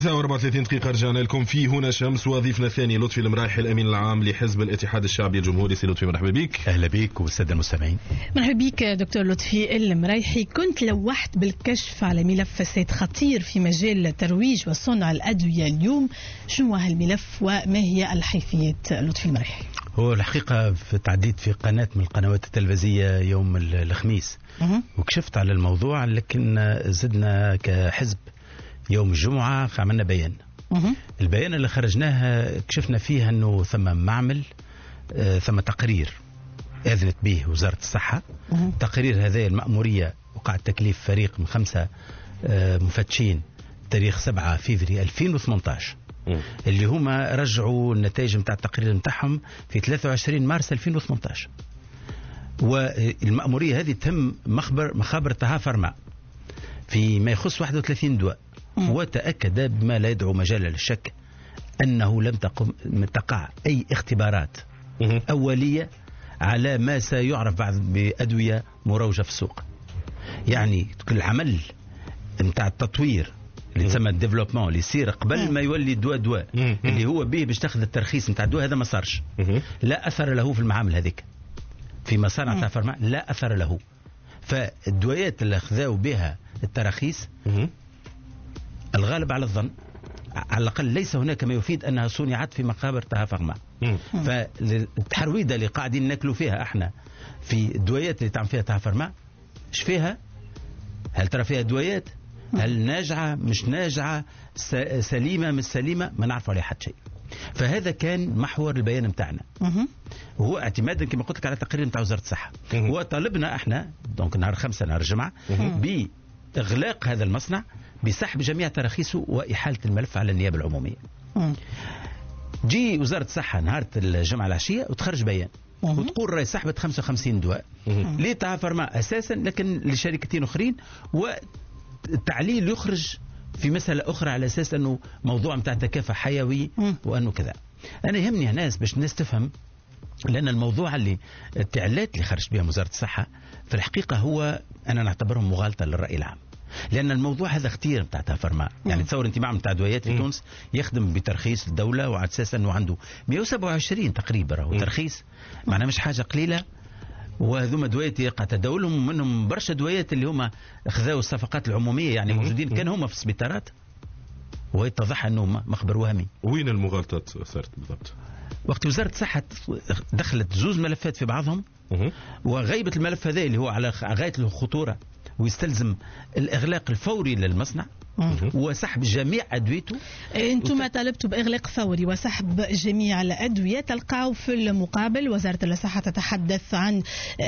34 دقيقة رجعنا لكم في هنا شمس، وضيفنا الثاني لطفي المرايحي الأمين العام لحزب الاتحاد الشعبي الجمهوري. سي لطفي مرحبا بك. أهلا بك والسادة المستمعين. مرحبا بك دكتور لطفي المرايحي. كنت لوحت بالكشف على ملف فساد خطير في مجال ترويج وصنع الأدوية اليوم. شنو هالملف وما هي الحيثيات لطفي المرايحي؟ هو الحقيقة تعديت في قناة من القنوات التلفزية يوم الخميس وكشفت على الموضوع، لكن زدنا كحزب يوم الجمعة عملنا بيان. البيان اللي خرجناه كشفنا فيه أنه ثم معمل ثم تقرير أذنت به وزارة الصحة. تقرير هذا المأمورية وقع تكليف فريق من 5 مفتشين تاريخ 7 فبراير 2018 اللي هما رجعوا النتائج متاع التقرير متاعهم في 23 مارس 2018. والمأمورية هذه تهم مخابر طه فارما فيما يخص 31 دواء، وتأكد بما لا يدعو مجال للشك أنه لم تقع أي اختبارات أولية على ما سيعرف بعد بأدوية مروجة في السوق. يعني العمل متاع التطوير اللي تسمى الديفلوبمون اللي يصير قبل ما يولي الدواء اللي هو به باش تاخذ الترخيص متاع الدواء، هذا ما صارش. لا أثر له في المعامل هذيك في مصانع فارما، لا أثر له. فالدويات اللي أخذوا بها التراخيص الغالب على الظن على الأقل ليس هناك ما يفيد أنها صنعت في مقابر طه فارما. فالتحرويدة اللي قاعدين ناكلوا فيها احنا في الدويات اللي تعمل فيها طه فارما، ايش فيها؟ هل ترى فيها دويات؟ هل ناجعة مش ناجعة، سليمة مش سليمة؟ ما نعرف عليها حد شيء. فهذا كان محور البيان متاعنا، وهو اعتمادا كما قلت لك على تقرير متاع وزارة الصحة. وطالبنا احنا دونك نهار 5 نهار الجمعة بإغلاق هذا المصنع، بسحب جميع تراخيصه وإحالة الملف على النيابة العمومية. جي وزارة الصحة نهار الجمعة العشية وتخرج بيان وتقول راي سحبت 55 دواء لطه فارما أساسا، لكن لشركتين أخرين، والتعليل يخرج في مسألة أخرى على أساس أنه موضوع متاع تكافؤ حيوي وأنه كذا. أنا يهمني ناس باش الناس تفهم، لأن الموضوع اللي التعليلات اللي خرج بها وزارة الصحة في الحقيقة هو أنا نعتبرهم مغالطة للرأي العام، لأن الموضوع هذا اختيار متاع طه فارما. يعني تصور أنت معمل متاع دويات في تونس يخدم بترخيص الدولة، وعلى أساس أنه عنده 127 تقريبا هو ترخيص، معناه مش حاجة قليلة. وهذوما دويات يقع تداولهم، منهم برشا دويات اللي هما أخذوا الصفقات العمومية، يعني موجودين كان هما في السبيطارات، ويتضح أنه مخبر وهمي. وين المغالطات صارت بالضبط؟ وقت وزارة الصحة دخلت 2 ملفات في بعضهم، وغيبة الملف هذا اللي هو على غاية الخطورة ويستلزم الإغلاق الفوري للمصنع وسحب جميع أدويته. أنتم طالبتوا بإغلاق فوري وسحب جميع الأدوية. تلقاو في المقابل وزارة الصحة تتحدث عن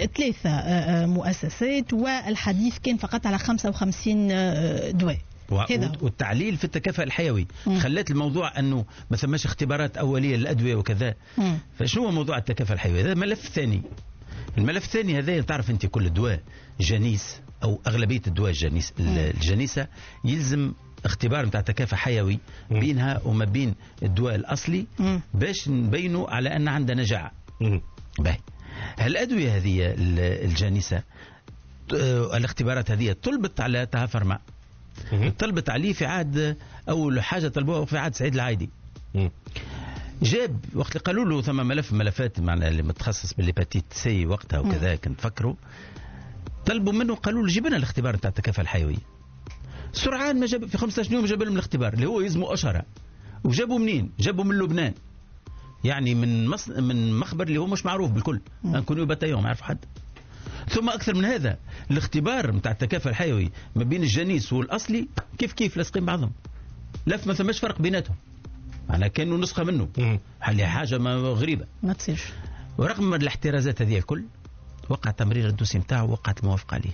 3 مؤسسات، والحديث كان فقط على 55 دواء. والتعليل في التكافؤ الحيوي خلت الموضوع أنه ما ثماش اختبارات أولية للأدوية وكذا. فشنو هو موضوع التكافؤ الحيوي؟ هذا ملف ثاني. الملف الثاني هذا تعرف أنت كل دواء جنيس أو أغلبية الدواء الجنيسة يلزم اختبار متاع تكافؤ حيوي بينها وما بين الدواء الأصلي باش نبينوا على أن عندنا نجاعة. هالأدوية هذه الجنيسة الاختبارات هذه طلبت على طه فارما، طلبت عليه في عهد أول حاجة طلبوها في عهد سعيد العايدي. جاب وقت اللي قالوا له ثم ملفات معنا اللي متخصص بالهيباتيت سي وقتها وكذا، كنت فكروا طلبوا منه قالوا له جيب لنا الاختبار بتاع التكافؤ الحيوي. سرعان ما جاب في 15 يوم جاب لهم الاختبار اللي هو يزموا أشهر. وجابوا منين؟ جابوا من لبنان، يعني من مخبر اللي هو مش معروف بالكل، نكونوا بتايهم ما يعرفوا حد. ثم أكثر من هذا الاختبار متاع التكافؤ الحيوي ما بين الجنيس والأصلي كيف لاصقين بعضهم، لف ما ثماش فرق بيناتهم، معناها كانوا نسخة منه. حاجة ما غريبة ما تصيرش. ورغم الاحترازات هذه الكل وقع تمرير الدوسي متاعه وقعت الموافقة عليه.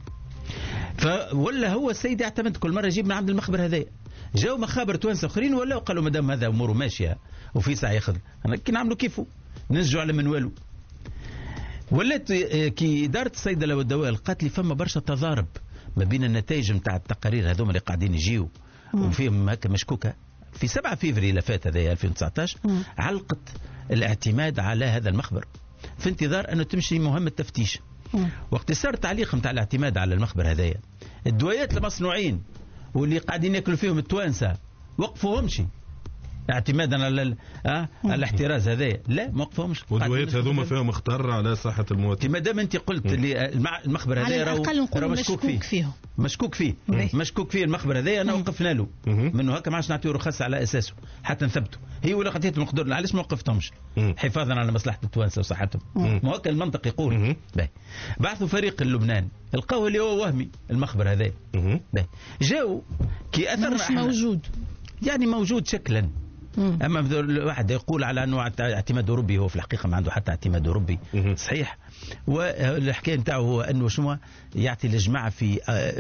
فولا هو السيد يعتمد كل مرة يجيب من عند المخبر هذا. جاءوا مخابر توانسة أخرين ولا قالوا مدام هذا أموره ماشية وفي ساعة ياخذ، أنا كي نعملوا كيفه ننسجوا على منواله. ولات كي إدارة الصيدلة والدواء لقات لي فما برشا تضارب ما بين النتائج متاع التقارير هذوما اللي قاعدين يجيوا وفيهم هكا مشكوكة. في 7 فبراير اللي فات هذا 2019 علقت الاعتماد على هذا المخبر في انتظار أنه تمشي مهمة تفتيش. وقت صار تعليق متاع الاعتماد على المخبر هذايا، الدوايات المصنوعين واللي قاعدين ياكلوا فيهم التوانسة وقفوهمش اعتمادا على الاحتراز هذا، لا ما وقفوهمش. ودويات هذوما فيهم خطر على صحه المواطن. ما دام انت قلت المخبر هذا راهو مشكوك فيه المخبر هذا، انا وقفنا له منه هكا، ما عادش نعطيه رخص على اساسه حتى نثبته. هي ولا قضيه المقدور، علاش ما وقفتهمش؟ حفاظا على مصلحه التوانسه وصحتهم. ما هكا المنطق يقول. بعثوا فريق لبنان، لقوه اللي هو وهمي المخبر هذا. جاوا كي اثر مش موجود، يعني موجود شكلا. اما الواحد يقول على انه اعتماد اوروبي، هو في الحقيقه ما عنده حتى اعتماد اوروبي صحيح. والحكايه نتاعو هو انه شنو يعطي الجماعه في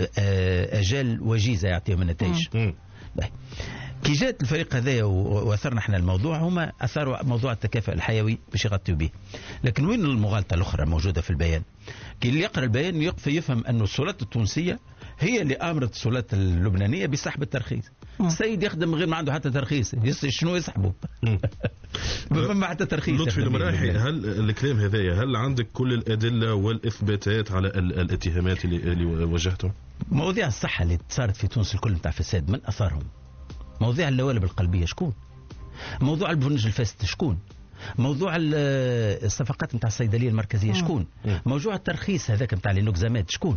اجال وجيزه، يعطيهم النتائج. كي جات الفريق هذايا واثرنا احنا الموضوع، هما اثاروا موضوع التكافؤ الحيوي باش يغطيوا به. لكن وين المغالطه الاخرى موجوده في البيان؟ كي اللي يقرا البيان يفهم انه السلطات التونسيه هي اللي امرت السلطات اللبنانيه بسحب الترخيص. السيد يخدم غير ما عنده حتى ترخيص، شنو يسحبه؟ ما حتى ترخيص. لطفي المراحي، هل الكلام هذايا هل عندك كل الادله والاثباتات على الاتهامات اللي وجهتهم؟ مواضيع الصحه اللي صارت في تونس الكل نتاع فساد، من اثارهم؟ موضوع اللوالب القلبيه شكون؟ موضوع البرنج الفاسد شكون؟ موضوع الصفقات نتاع الصيدليه المركزيه شكون؟ موضوع الترخيص هذاك نتاع لينوكزامات شكون؟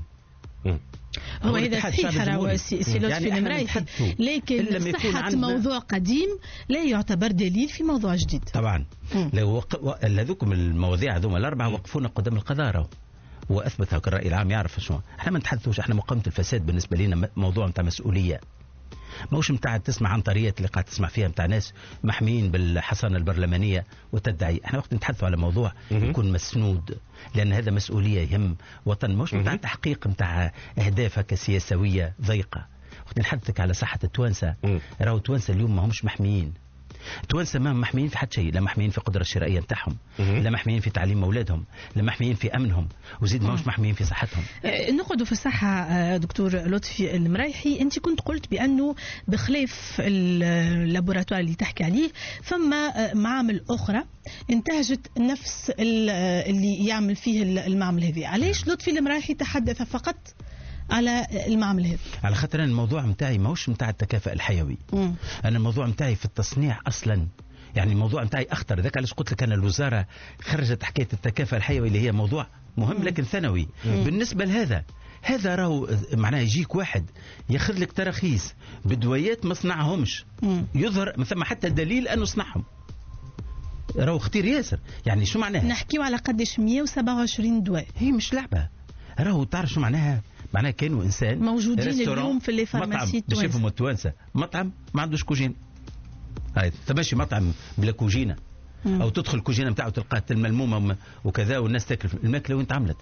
هو إذا صحيح راهو سي لطفي المرايحي، لكن صحة موضوع قديم لا يعتبر دليل في موضوع جديد. طبعا لو هذوكم المواضيع هذوما الأربعة وقفونا قدام القضاء وأثبت هكا الرأي العام يعرف شنو. احنا ما نتحدثوش، احنا مقاومة الفساد بالنسبة لنا موضوع نتاع مسؤولية، ماهوش نتاع تسمع عن طريقة اللي قاعد تسمع فيها نتاع ناس محميين بالحصانة البرلمانية وتدعي. احنا وقت نتحدثوا على موضوع يكون مسنود، لأن هذا مسؤولية يهم وطن، ماهوش نتاع تحقيق نتاع أهداف هكا سياسوية ضيقة. وقت نحدثك على صحة التوانسة، راهو التوانسة اليوم ما همش محميين. التوانسة ما محميين في حد شيء، لا محميين في القدرة الشرائية نتاعهم، لا محميين في تعليم أولادهم، لا محميين في أمنهم، وزيد ما مش محميين في صحتهم. نقعدوا في الصحة. دكتور لطفي المرايحي، أنت كنت قلت بأنه بخلاف اللابوراتوار اللي تحكي عليه فما معامل أخرى انتهجت نفس اللي يعمل فيه المعمل هذه. علاش لطفي المرايحي تحدث فقط على المعمل هذا؟ على خاطر أنا الموضوع متاعي ماهوش متاع التكافؤ الحيوي. أنا الموضوع متاعي في التصنيع أصلا، يعني الموضوع متاعي أخطر. ذاك علاش قلت لك أنا الوزارة خرجت حكاية التكافؤ الحيوي اللي هي موضوع مهم لكن ثانوي. بالنسبة لهذا راهو معناه يجيك واحد ياخذ لك تراخيص بدويات ما صنعهمش، يظهر ما ثم حتى دليل أنه صنعهم، راهو خطير ياسر. يعني شو معناها؟ نحكيو على قدش 127 دواء، هي مش لعبة. راهو تعرف شو معناها كانوا إنسان موجودين اليوم في اللي فارماسي التوانسة، بشوفهم التوانسة مطعم ما عندوش كوجين، هاي تمشي مطعم بلا كوجينة، أو تدخل الكوجينة بتاعه تلقاها الملمومة وكذا، والناس تاكل الماكلة وين تعملت.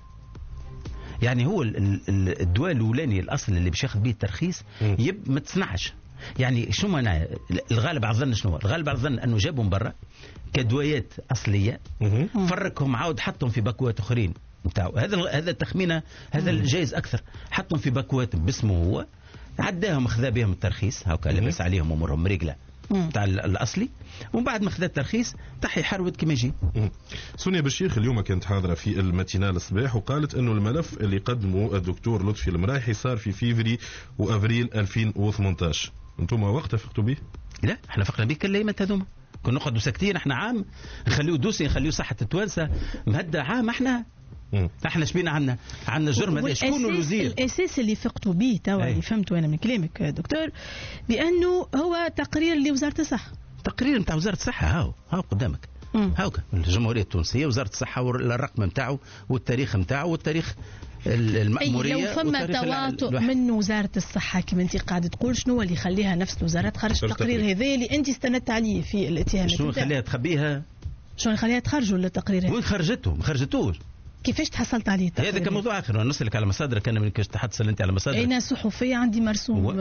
يعني هو الدواء الأولاني الأصل اللي باش ياخذ به الترخيص ما تصنعش. يعني شو معناه؟ الغالب على الظن شنو؟ الغالب على الظن أنه جابوا من برا كدويات أصلية، فركهم عاود حطهم في باكوات أخرين بتاعه. هذا تخمينه، هذا الجائز أكثر. حطهم في باكوات باسمه هو، عداهم خذا بهم الترخيص هاكا لبس عليهم أمورهم مريقلة بتاع الأصلي، ومن بعد ما خذا الترخيص تحي يحرود كما يجي. سونيا بشيخ اليوم كانت حاضرة في الماتينال الصباح وقالت أنه الملف اللي قدمه الدكتور لطفي المرايحي صار في فيفري وأفريل 2018. أنتم وقتها فقتوا به؟ لا احنا فقنا به كلمة هذوما، كنا نقعدوا ساكتين احنا عام، نخليو دوسي، نخليو صحة التوانسة مهدة عام. احنا شبينا عنا جرم هذا. شكون الوزير؟ الاساس اللي فقتوا به توا اللي فهمته انا من كلامك دكتور، بانه هو تقرير لوزارة الصحة، تقرير نتاع وزارة الصحة. هاو قدامك، هاوكا الجمهورية التونسية وزارة الصحة والرقم نتاعو والتاريخ نتاعو والتاريخ المأمورية. لو فما تواطؤ من وزارة الصحة كما انت قاعد تقول، شنو اللي يخليها نفس الوزارة تخرج التقرير هذا اللي انت استندت عليه في الاتهامات؟ شنو يخليها تخبيها؟ شنو يخليها تخرجوا التقرير هذا؟ وين خرجته؟ ما خرجتوش. كيفاش تحصلت عليه التقرير؟ هذا كموضوع اخر، نسألك على مصادر. كان من تحصل انت على مصادر؟ انا صحفيه عندي مرسوم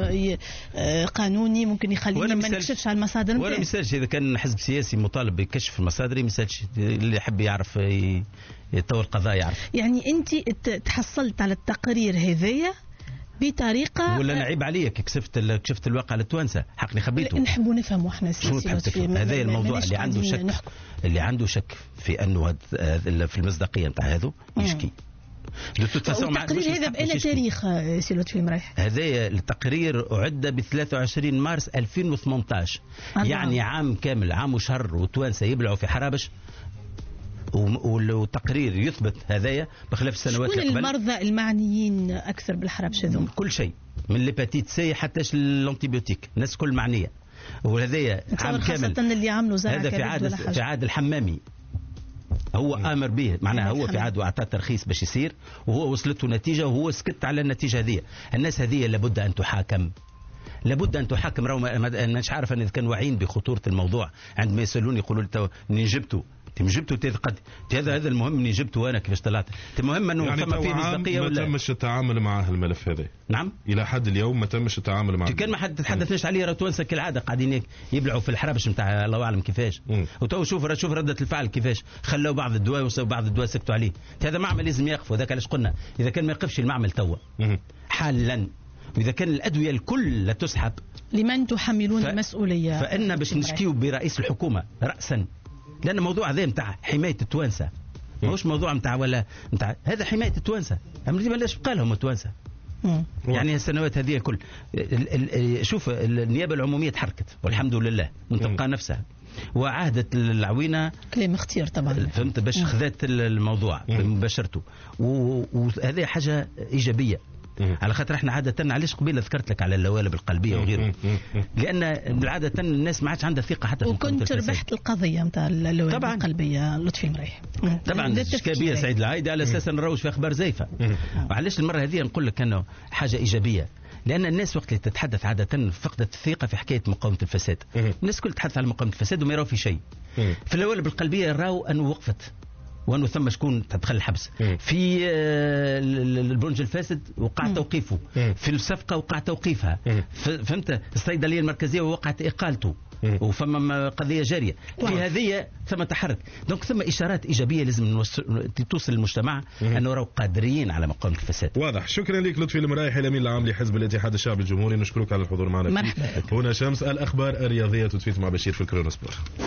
قانوني ممكن يخليني ما نكشفش على المصادر نتاعي. ولا مثالش اذا كان حزب سياسي مطالب بكشف المصادر، مثالش اللي يحب يعرف يطور قضايا يعرف. يعني انت تحصلت على التقرير هذايا بطريقه ولا نعيب عليك كشفت الواقع للتوانسه؟ حقني خبيته. نحبوا نفهموا احنا هذا الموضوع اللي عنده شك في انه في المصداقيه نتاع هذا يشكي. التقرير هذا بأي تاريخ سي لطفي المرايح؟ هذا التقرير أعد ب 23 مارس 2018. يعني عام كامل، عام وشهر وتوانسة يبلعوا في حرابش، والتقرير يثبت هذايا بخلاف السنوات اللي قبل. شكون المرضى المعنيين أكثر بالحرابش هذوم؟ كل شيء من ليباتيت سي حتى الانتيبيوتيك، الناس كل معنية. وهذايا عام كامل، خاصة اللي عملوا زرع هذا في عهد الحمامي، هو آمر به، معناها هو في عهد وأعطاه ترخيص باش يصير، وهو وصلته نتيجة وهو سكت على النتيجة هذه. الناس هذه لابد أن تحاكم، لابد أن تحاكم. راهو مش عارف أن كانوا واعيين بخطورة الموضوع. عندما يسألوني يقولوا لي منين جبتوا؟ هذا المهم منين جبته وانا كيفاش طلعت. المهم انه يعني فما فيه مصداقيه ولا ما تمش التعامل مع الملف هذا؟ نعم، الى حد اليوم ما تمش التعامل معه. كان ما حد تحدثناش عليه. راه توانسه كالعاده قاعدين يبلعوا في الحرابش نتاع الله اعلم كيفاش. وتو شوف رده الفعل كيفاش، خلوا بعض الدواء وبعض الدواء سكتوا عليه. هذا معمل لازم يقف، وذاك علاش قلنا اذا كان ما يقفش المعمل توا حالا، واذا كان الادويه الكل لا تسحب، لمن تحملون المسؤوليه؟ فإن باش نشكيو برئيس الحكومه راسا، لأن الموضوع هذا متاع حماية التوانسة، ماهوش موضوع متاع ولا متاع، هذا حماية التوانسة. أمر بلاش بقى لهم التوانسة. يعني السنوات هذه كل شوف النيابة العمومية تحركت والحمد لله من تلقى نفسها، وعهدت العوينة كلام اختيار طبعا، فهمت، باش خذت الموضوع بمباشرته، وهذه حاجة إيجابية. على خاطر احنا عادة، علاش قبيله ذكرت لك على اللوالب القلبية وغيره، لأن عادة الناس ما عادش عندها ثقة حتى في وكنت ربحت القضية نتاع اللوالب القلبية لطفي المرايح. طبعا شكابية سعيد العايدي على أساس نروج في أخبار زيفة. وعلاش المرة هذه نقول لك أنه حاجة إيجابية، لأن الناس وقت اللي تتحدث عادة فقدت الثقة في حكاية مقاومة الفساد. الناس كل تتحدث على مقاومة الفساد وما يراو في شيء. في اللوالب القلبية يراو أنه وقفت، وأنه ثم شكون تدخل الحبس. في البرنج الفاسد وقع توقيفه، في الصفقة وقع توقيفها، فهمت، الصيدلية المركزية وقعت إقالته، وفما قضية جارية. في هذه ثم تحرك، دونك ثم إشارات إيجابية لازم توصل للمجتمع أنه راهو قادرين على مقاومة الفساد. واضح. شكرا لك لطفي المرايح، الأمين العام لحزب الاتحاد الشعبي الجمهوري، نشكرك على الحضور معنا. مرحبا. هنا شمس الأخبار الرياضية تتفيت مع بشير في الكرونسبور.